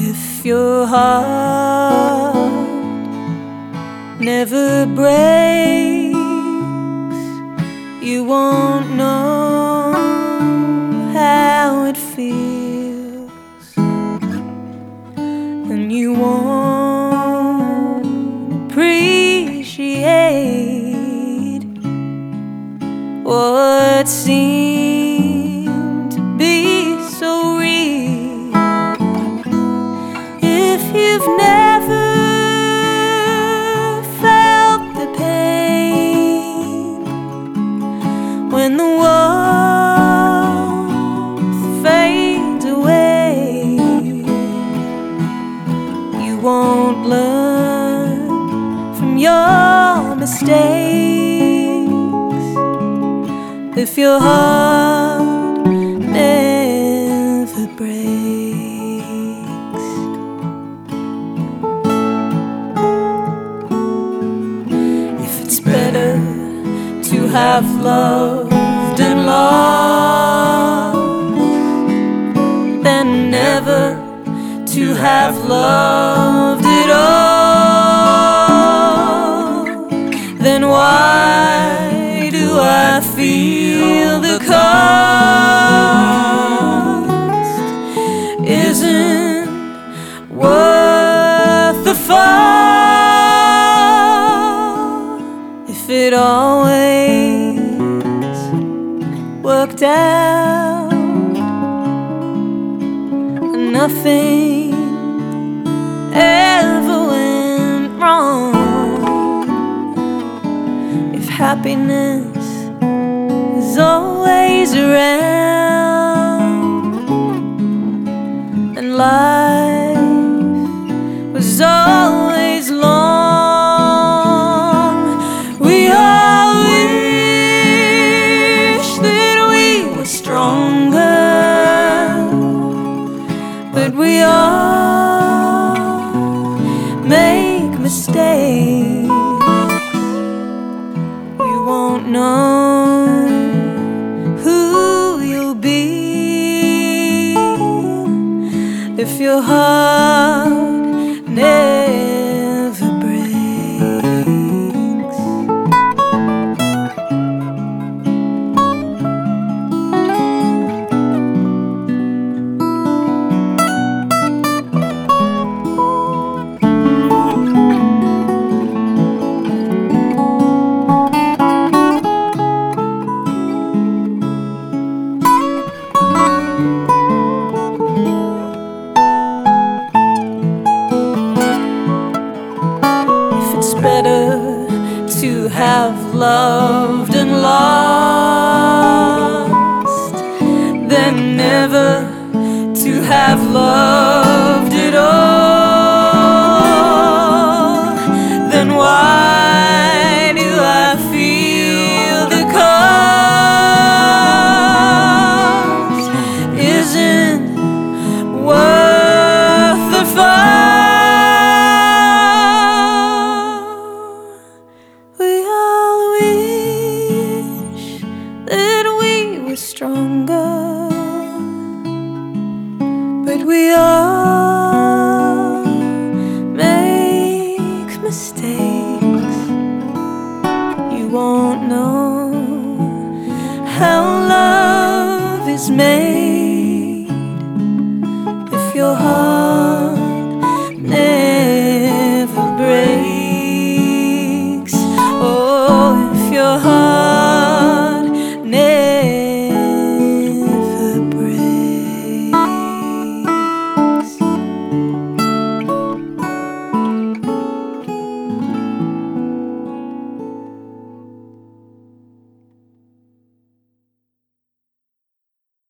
If your heart never breaks, you won't know how it feels, and you won't appreciate what seemed to be so real. If you've never felt the pain when the warmth fades away, you won't learn from your mistakes. If your heart never breaks, if it's better to have loved and lost than never to have loved at all, then why do I feel the cost isn't worth the fall? If it always worked out and nothing ever went wrong, if happiness was always around and life was always long, we all wish that we were stronger, but we all make mistakes. You won't know who you'll be if your heart never breaks. Better to have loved and lost than never to have loved at all, then why do I feel the cost isn't worth the fight? Stronger, but we all make mistakes. You won't know how love is made